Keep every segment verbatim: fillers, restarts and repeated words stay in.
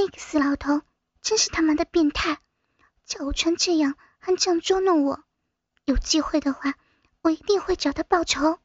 那个死老头真是他妈的变态，叫我穿这样还这样捉弄我，有机会的话我一定会找他报仇。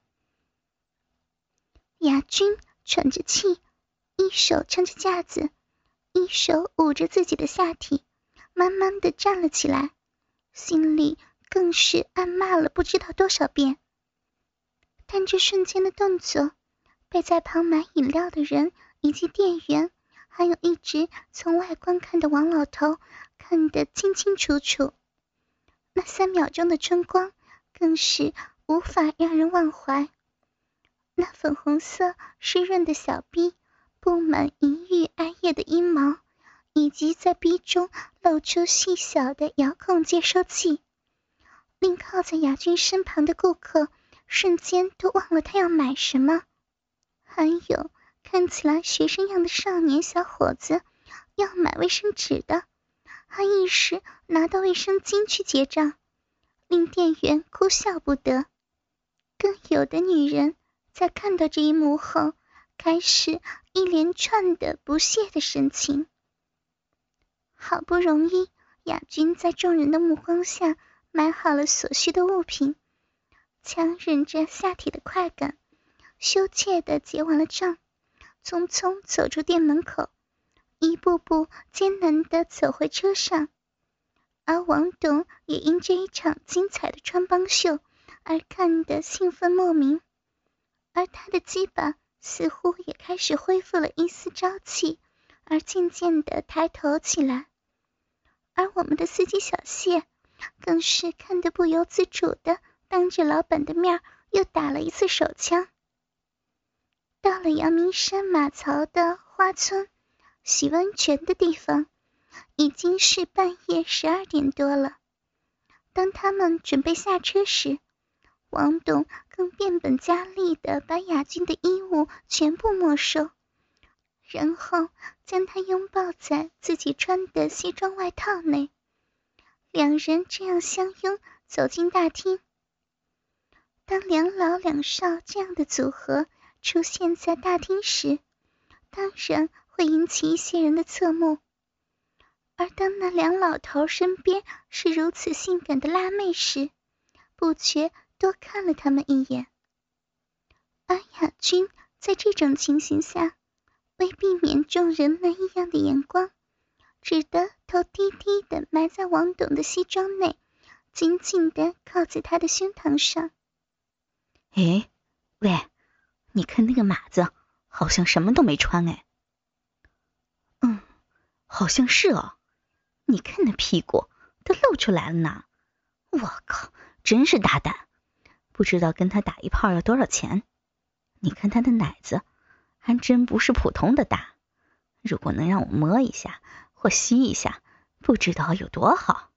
雅君喘着气，一手撑着架子，一手捂着自己的下体，慢慢地站了起来，心里更是暗骂了不知道多少遍。但这瞬间的动作被在旁买饮料的人以及店员，还有一直从外观看的王老头看得清清楚楚。那三秒钟的春光更是无法让人忘怀。那粉红色湿润的小臂，布满淫欲艾叶的阴毛，以及在臂中露出细小的遥控接收器，令靠在雅君身旁的顾客瞬间都忘了他要买什么。还有看起来学生样的少年小伙子要买卫生纸的，还一时拿到卫生巾去结账，令店员哭笑不得。更有的女人在看到这一幕后，开始一连串的不屑的神情。好不容易雅君在众人的目光下买好了所需的物品，强忍着下体的快感，羞怯地结完了账，匆匆走出店门口，一步步艰难地走回车上。而王董也因这一场精彩的穿帮秀而看得兴奋莫名，而他的鸡巴似乎也开始恢复了一丝朝气，而渐渐地抬头起来。而我们的司机小谢更是看得不由自主地当着老板的面又打了一次手枪。到了阳明山马槽的花村洗温泉的地方，已经是半夜十二点多了。当他们准备下车时，王董更变本加厉地把雅君的衣物全部没收，然后将她拥抱在自己穿的西装外套内。两人这样相拥走进大厅。当两老两少这样的组合出现在大厅时，当然会引起一些人的侧目。而当那两老头身边是如此性感的辣妹时，不觉多看了他们一眼。而雅君在这种情形下，为避免众人那异样的眼光，只得头低低地埋在王董的西装内，紧紧地靠在他的胸膛上。 诶，喂，你看那个马子好像什么都没穿哎。嗯，好像是哦，你看那屁股都露出来了呢。我靠，真是大胆，不知道跟他打一炮要多少钱。你看他的奶子还真不是普通的大，如果能让我摸一下或吸一下，不知道有多好。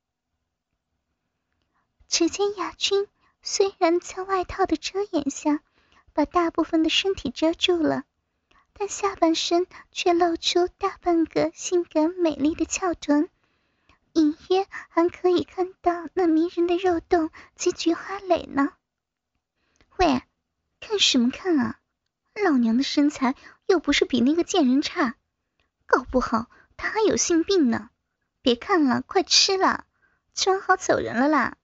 只见雅君虽然在外套的遮掩下把大部分的身体遮住了，但下半身却露出大半个性感美丽的翘臀，隐约还可以看到那迷人的肉洞及菊花蕾呢。喂，看什么看啊？老娘的身材又不是比那个贱人差，搞不好她还有性病呢。别看了，快吃了，吃完好走人了啦。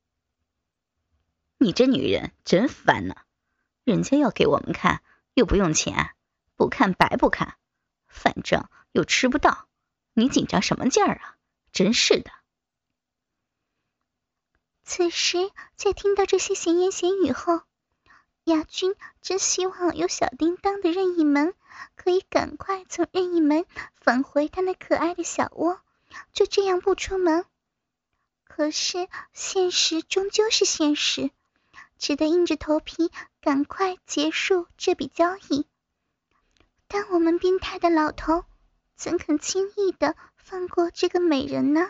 你这女人真烦呢，人家要给我们看又不用钱，不看白不看，反正又吃不到，你紧张什么劲儿啊？真是的。 此时在听到这些闲言闲语后，雅君真希望有小叮当的任意门可以赶快从任意门返回他那可爱的小窝，就这样不出门。可是现实终究是现实，只得硬着头皮赶快结束这笔交易。但我们变态的老头怎肯轻易地放过这个美人呢？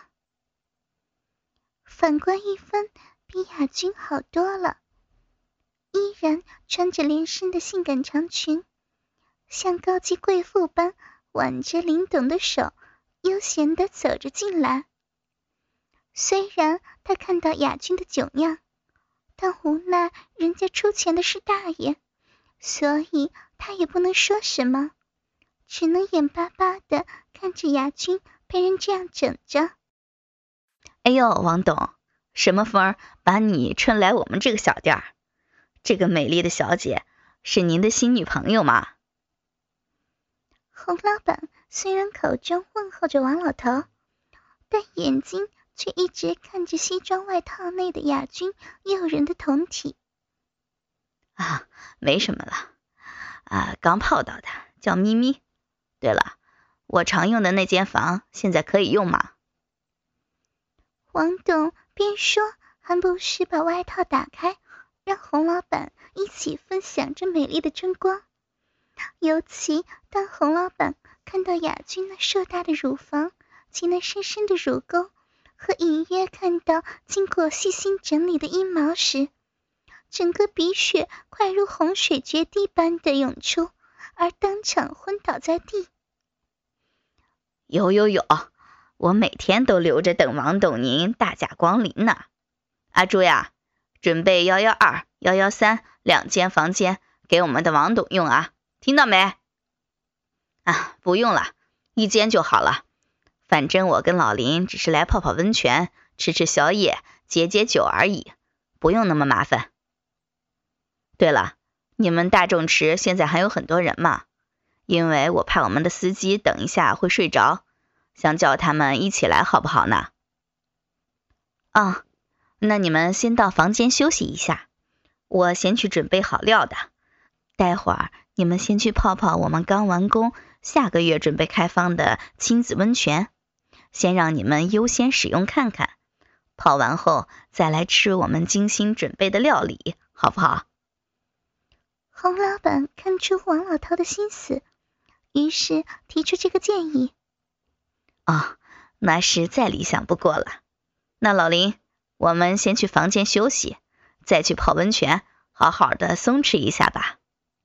反观一芬比雅君好多了，依然穿着连身的性感长裙，像高级贵妇般挽着林董的手，悠闲地走着进来。虽然他看到雅君的囧样，但无奈人家出钱的是大爷，所以他也不能说什么，只能眼巴巴地看着雅君被人这样整着。 哎呦，王董，什么风把你吹来我们这个小店儿？这个美丽的小姐是您的新女朋友吗？ 洪老板虽然口中问候着王老头，但眼睛却一直看着西装外套内的雅君诱人的胴体。 啊，没什么了，啊，刚泡到的，叫咪咪。对了，我常用的那间房现在可以用吗？ 王董边说，还不时把外套打开，让洪老板一起分享这美丽的春光。尤其当洪老板看到雅君那硕大的乳房及那深深的乳沟，和隐约看到经过细心整理的阴毛时，整个鼻血快如洪水决堤般的涌出，而当场昏倒在地。 有有有，我每天都留着等王董您大驾光临呢。阿朱呀，准备幺幺二、幺幺三两间房间给我们的王董用啊，听到没？啊，不用了，一间就好了。反正我跟老林只是来泡泡温泉、吃吃宵夜、解解酒而已，不用那么麻烦。对了，你们大众池现在还有很多人吗？因为我怕我们的司机等一下会睡着，想叫他们一起来好不好呢？啊，那你们先到房间休息一下，我先去准备好料的。待会儿你们先去泡泡我们刚完工、下个月准备开放的亲子温泉，先让你们优先使用看看，泡完后再来吃我们精心准备的料理，好不好？ 洪老板看出王老头的心思，于是提出这个建议。 哦，那是再理想不过了。那老林，我们先去房间休息，再去泡温泉，好好的松弛一下吧。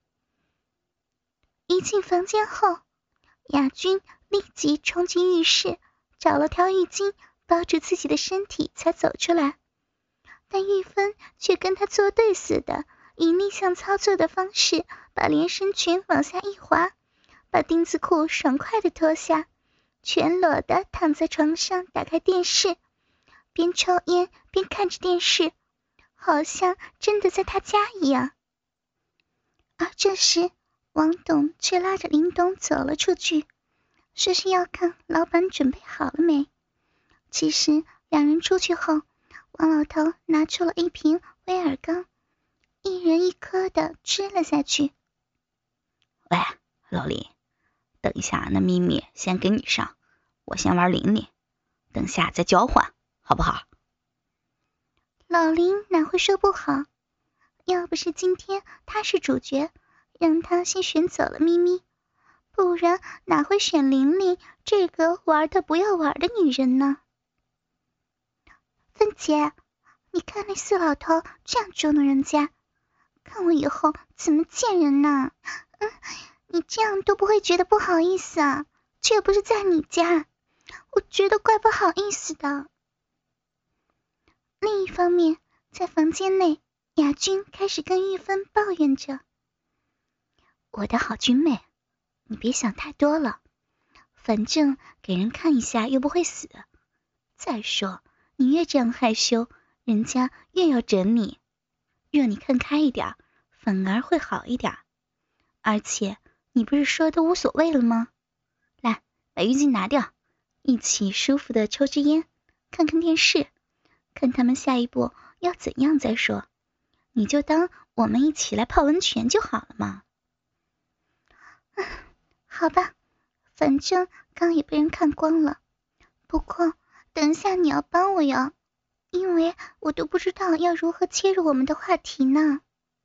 一进房间后，雅君立即冲进浴室，找了条浴巾包住自己的身体才走出来，但玉芬却跟他作对似的，以逆向操作的方式把连身裙往下一滑，把丁字裤爽快地脱下，全裸的躺在床上，打开电视，边抽烟边看着电视，好像真的在他家一样。而这时王董却拉着林董走了出去，说是要看老板准备好了没。其实两人出去后，王老头拿出了一瓶威尔刚，一人一颗的吃了下去。 喂，老林，等一下那咪咪先给你上，我先玩琳琳，等下再交换，好不好？ 老林哪会说不好，要不是今天他是主角，让他先选走了咪咪，不然哪会选琳琳这个玩的不要玩的女人呢？芬姐，你看那四老头这样捉弄人家，看我以后怎么见人呢？嗯，你这样都不会觉得不好意思啊？这又不是在你家，我觉得怪不好意思的。另一方面，在房间内，雅君开始跟玉芬抱怨着：我的好君妹，你别想太多了，反正给人看一下又不会死。再说你越这样害羞，人家越要整你，若你看开一点，反而会好一点。而且你不是说都无所谓了吗？来，把浴巾拿掉，一起舒服的抽支烟，看看电视，看他们下一步要怎样再说，你就当我们一起来泡温泉就好了嘛。嗯，好吧，反正刚也被人看光了，不过等一下你要帮我哟，因为我都不知道要如何切入我们的话题呢。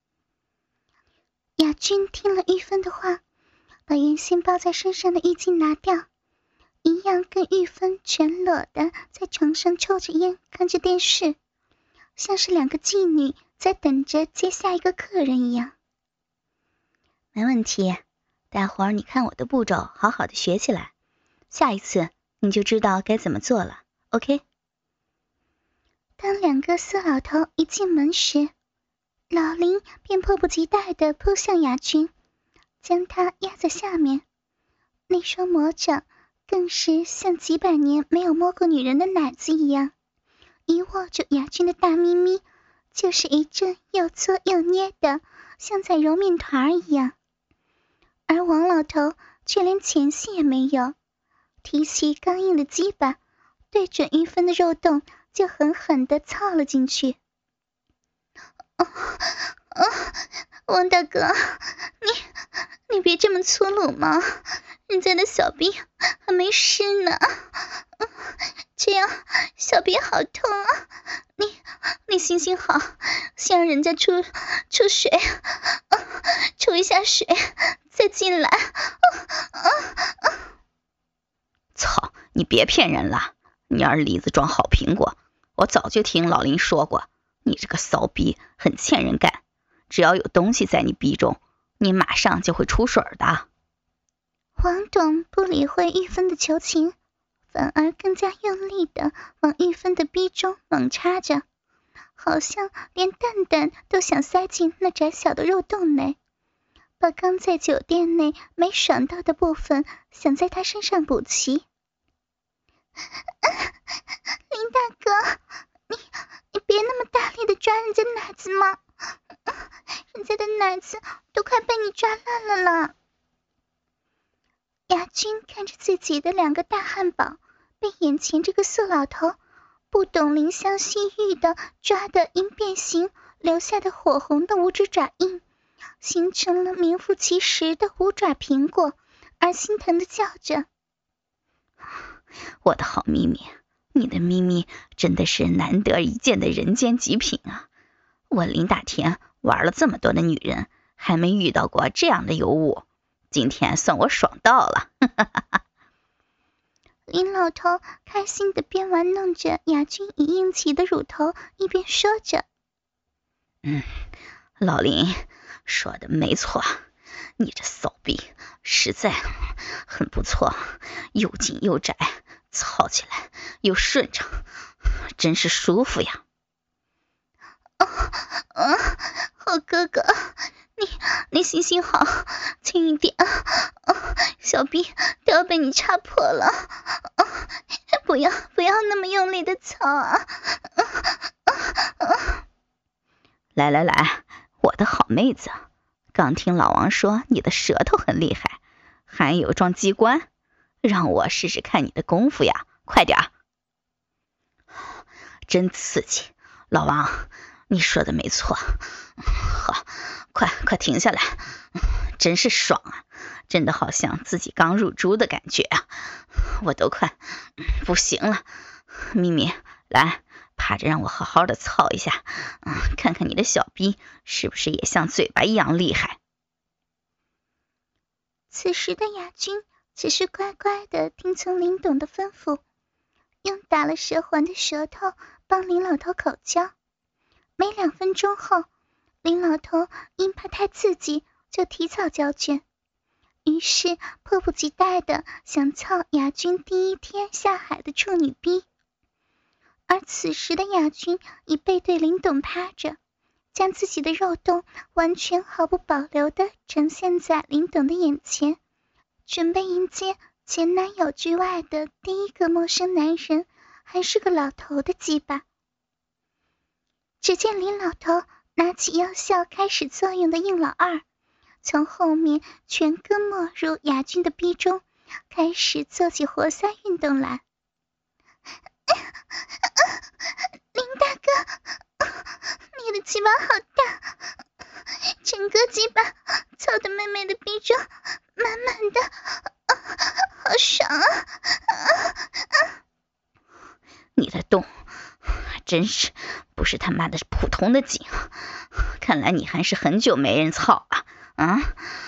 雅君听了玉芬的话，把原先包在身上的浴巾拿掉，一样跟玉芬全裸的在床上抽着烟看着电视，像是两个妓女在等着接下一个客人一样。 没问题，待会儿你看我的步骤好好的学起来，下一次你就知道该怎么做了 OK。 当两个色老头一进门时，老林便迫不及待地扑向雅君，将她压在下面，那双魔掌更是像几百年没有摸过女人的奶子一样，一握住雅君的大咪咪，就是一阵又搓又捏的，像在揉面团一样。而王老头却连前戏也没有，提起刚硬的鸡巴，对准玉芬的肉洞就狠狠地操了进去。哦哦，王大哥，你你别这么粗鲁嘛，人家的小兵还没湿呢，这样小兵好痛啊！你你行行好，先让人家出出水，出一下水再进来。 操，你别骗人了，你儿梨子装好苹果，我早就听老林说过，你这个骚逼很欠人干，只要有东西在你逼中，你马上就会出水的。 王董不理会玉芬的求情，反而更加用力地往玉芬的逼中猛插着，好像连蛋蛋都想塞进那窄小的肉洞内，把刚在酒店内没爽到的部分想在他身上补齐。林大哥，你你别那么大力地抓人家奶子嘛，人家的奶子都快被你抓烂了啦。雅君看着自己的两个大汉堡被眼前这个色老头不懂怜香惜玉的抓得因变形留下的火红的五指爪印，形成了名副其实的五爪苹果，而心疼的叫着： 我的好咪咪，你的咪咪真的是难得一见的人间极品啊！我林大田玩了这么多的女人，还没遇到过这样的尤物，今天算我爽到了。 林老头开心地边玩弄着雅君已硬起的乳头，一边说着： 嗯，老林说的没错，你这骚逼实在很不错，又紧又窄，操起来又顺畅，真是舒服呀。 哦哦，好哥哥，你你行行好，轻一点啊！哦，小臂都要被你插破了，哦，不要不要那么用力的操啊！哦哦哦， 来来来，我的好妹子，刚听老王说你的舌头很厉害，还有装机关，让我试试看你的功夫呀，快点儿！真刺激，老王，你说的没错，好，快快停下来，真是爽啊，真的好像自己刚入猪的感觉啊，我都快不行了。咪咪，来，趴着让我好好的操一下，嗯，看看你的小逼是不是也像嘴巴一样厉害。 此时的雅君只是乖乖的听从林董的吩咐，用打了蛇环的舌头帮林老头口交。没两分钟后，林老头因怕太刺激，就提早交卷，于是迫不及待的想操雅君第一天下海的处女逼。而此时的雅君已背对林董趴着，将自己的肉洞完全毫不保留地呈现在林董的眼前，准备迎接前男友之外的第一个陌生男人，还是个老头的鸡巴。只见林老头拿起药效开始作用的硬老二，从后面全根没入雅君的逼中，开始做起活塞运动来。林大哥，你的鸡巴好大，整个鸡巴操的妹妹的逼中满满的，好爽啊！ 你的洞真是不是他妈的普通的紧，看来你还是很久没人操了啊！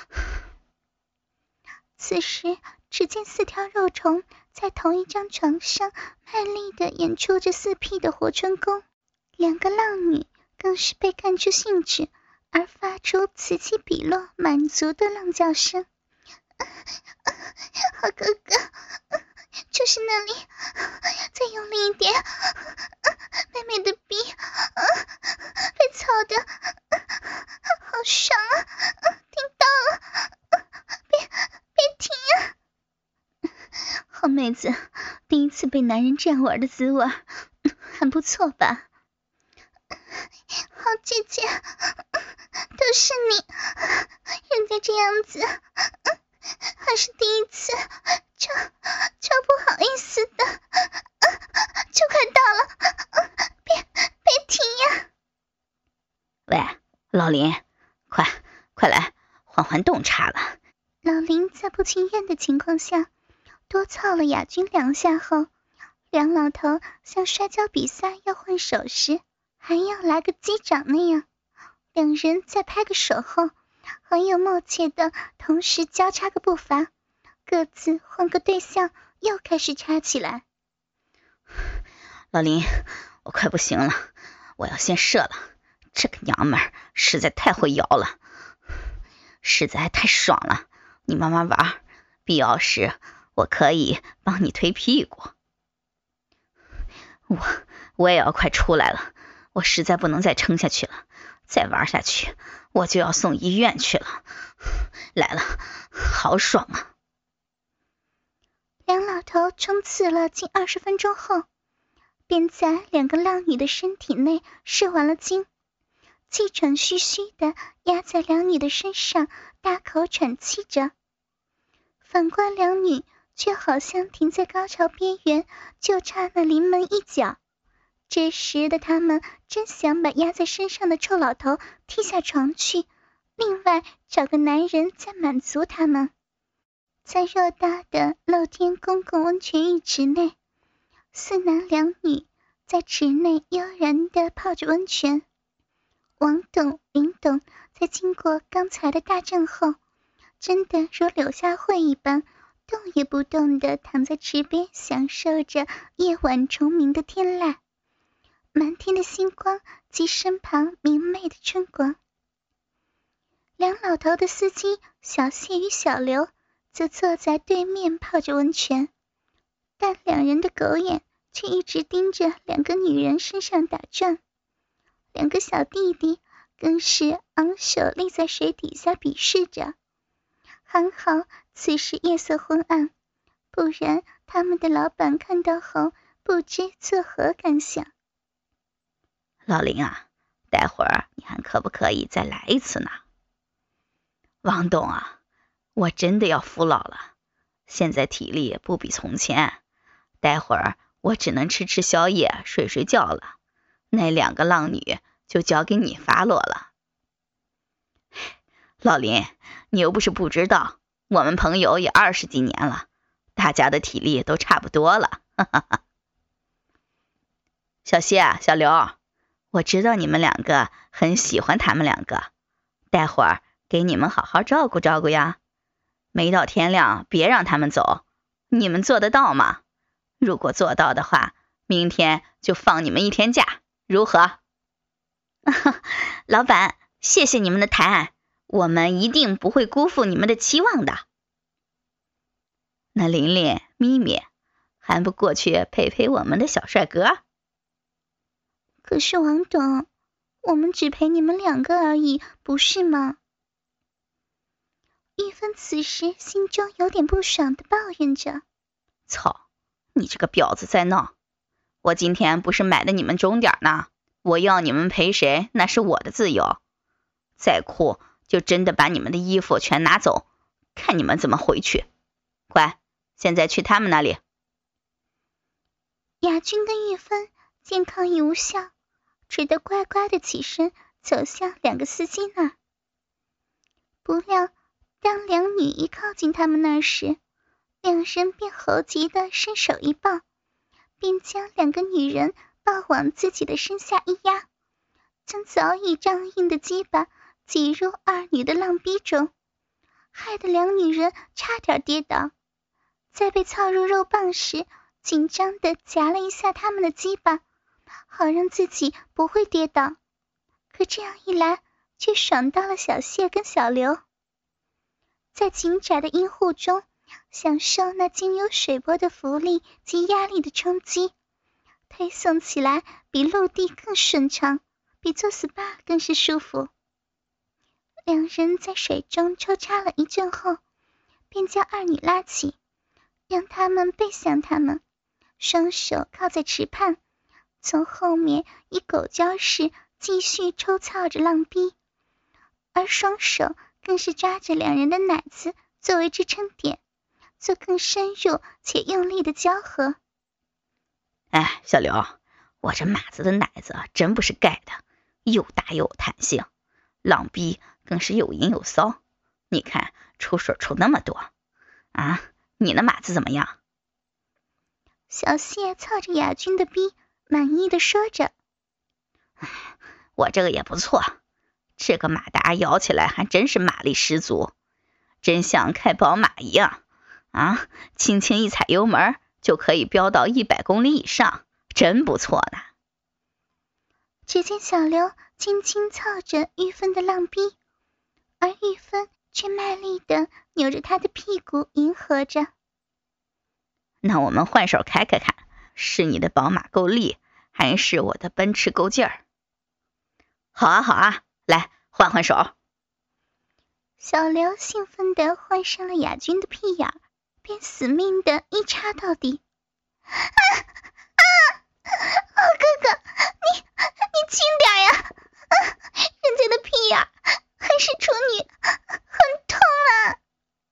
此时只见四条肉虫在同一张床上卖力地演出着四屁的活春宫，两个浪女更是被看出兴致而发出此起彼落满足的浪叫声。好哥哥，就是那里，再用力一点，妹妹的逼被操的好爽啊，听到了，别别停啊！ 好妹子，第一次被男人这样玩的滋味还不错吧？ 好姐姐，都是你，人家这样子还是第一次，超超不好意思的，就快到了，别别停呀！ 喂，老林，快快来换换洞察了。 老林在不情愿的情况下多操了亚军两下后，梁老头像摔跤比赛要换手时还要来个击掌那样，两人在拍个手后很有默契的同时交叉个步伐，各自换个对象又开始插起来。 老林，我快不行了，我要先射了，这个娘们儿实在太会摇了，实在太爽了，你慢慢玩，必要时我可以帮你推屁股。我我也要快出来了，我实在不能再撑下去了，再玩下去我就要送医院去了。来了，好爽啊！ 梁老头冲刺了近二十分钟后，便在两个浪女的身体内射完了精，气喘吁吁的压在两女的身上，大口喘气着。反观两女却好像停在高潮边缘，就差那临门一脚。这时的他们真想把压在身上的臭老头踢下床去，另外找个男人再满足他们。在偌大的露天公共温泉浴池内，四男两女在池内悠然地泡着温泉。王董、林董在经过刚才的大战后，真的如柳下惠一般，动也不动地躺在池边，享受着夜晚虫鸣的天籁，满天的星光及身旁明媚的春光。两老头的司机小谢与小刘则坐在对面泡着温泉，但两人的狗眼却一直盯着两个女人身上打转。两个小弟弟更是昂首立在水底下鄙视着，还好此时夜色昏暗，不然他们的老板看到后不知作何感想。 老林啊，待会儿你还可不可以再来一次呢？王董啊，我真的要服老了，现在体力不比从前，待会儿我只能吃吃宵夜睡睡觉了，那两个浪女就交给你发落了。老林，你又不是不知道，我们朋友也二十几年了，大家的体力都差不多了。哈哈哈。小谢、小刘，我知道你们两个很喜欢他们两个，待会儿给你们好好照顾照顾呀。没到天亮别让他们走，你们做得到吗？如果做到的话，明天就放你们一天假，如何？老板，谢谢你们的抬爱，我们一定不会辜负你们的期望的。那琳琳、咪咪还不过去陪陪我们的小帅哥？ 可是王董，我们只陪你们两个而已，不是吗？玉芬此时心中有点不爽地抱怨着。 操，你这个婊子在闹！我今天不是买的你们钟点呢，我要你们陪谁那是我的自由，再酷就真的把你们的衣服全拿走，看你们怎么回去。快，现在去他们那里。 亚军跟玉芬见抗议无效，只得乖乖的起身走向两个司机那儿。不料当两女一靠近他们那时，两人便猴急的伸手一抱，便将两个女人抱往自己的身下一压，将早已胀硬的鸡巴挤入二女的浪逼中，害得两女人差点跌倒。在被操入肉棒时，紧张地夹了一下他们的鸡巴，好让自己不会跌倒。可这样一来，却爽到了小谢跟小刘。在紧窄的阴户中，享受那经由水波的浮力及压力的冲击，推送起来比陆地更顺畅，比做 S P A 更是舒服。两人在水中抽插了一阵后，便将二女拉起， 让他们背向他们，双手靠在池畔，从后面以狗交式继续抽操着浪逼，而双手更是抓着两人的奶子作为支撑点，做更深入且用力的交合。 哎，小刘，我这马子的奶子真不是盖的，又大又有弹性，浪逼更是有淫有骚，你看出水出那么多啊，你的马子怎么样？ 小谢操着亚军的逼，满意的说着。 我这个也不错，这个马达摇起来还真是马力十足，真像开宝马一样啊，轻轻一踩油门就可以飙到一百公里以上，真不错呢。 只见小刘轻轻操着玉芬的浪逼，而玉芬却卖力地扭着他的屁股迎合着。 那我们换手开开看，是你的宝马够力，还是我的奔驰够劲儿？好啊好啊，来换换手。 小刘兴奋地换上了亚军的屁眼，便死命地一插到底。啊啊！哦，哥哥，你你轻点呀！啊，人家的屁眼还是处女，很痛啊！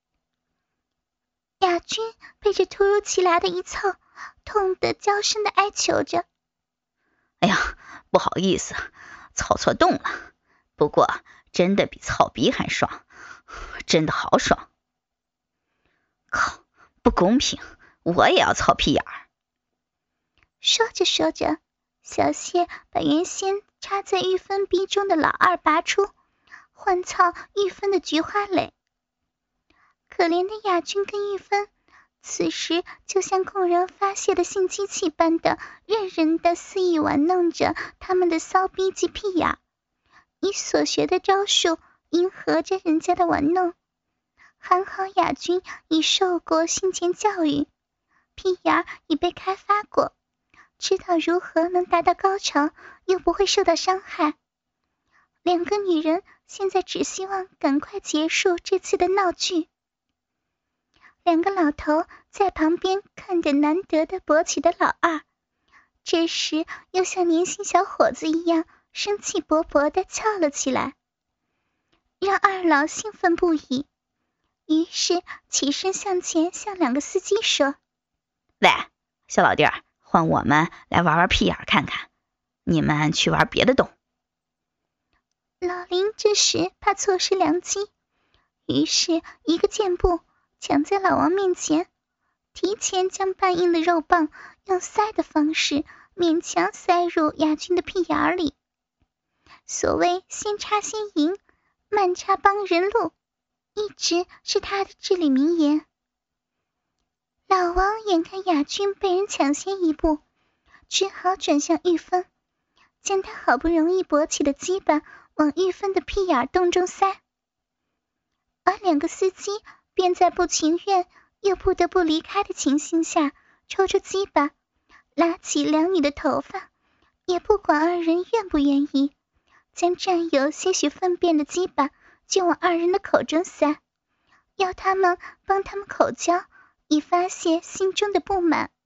亚军被这突如其来的一操，痛得娇声的哀求着。 哎呀，不好意思，操错洞了，不过真的比操逼还爽，真的好爽。靠，不公平，我也要操屁眼儿。 说着说着，小谢把原先插在玉芬逼中的老二拔出，换操玉芬的菊花蕾。可怜的亚军跟玉芬此时就像供人发泄的性机器般的任人的肆意玩弄着他们的骚逼及屁眼，以所学的招数迎合着人家的玩弄。还好亚军已受过性前教育，屁眼已被开发过，知道如何能达到高潮又不会受到伤害。两个女人现在只希望赶快结束这次的闹剧。两个老头在旁边看着难得的勃起的老二，这时又像年轻小伙子一样生气勃勃地翘了起来，让二老兴奋不已。于是起身向前向两个司机说： 喂，小老弟儿，换我们来玩玩屁眼看看，你们去玩别的洞。 老林这时怕错失良机，于是一个箭步抢在老王面前，提前将半硬的肉棒用塞的方式勉强塞入亚军的屁眼里。所谓先插先赢，慢插帮人路，一直是他的至理名言。老王眼看亚军被人抢先一步，只好转向玉芬，将他好不容易勃起的鸡巴往玉芬的屁眼洞中塞。而两个司机便在不情愿又不得不离开的情形下，抽出鸡巴，拉起两女的头发，也不管二人愿不愿意，将沾有些许粪便的鸡巴就往二人的口中塞，要他们帮他们口交，以发泄心中的不满。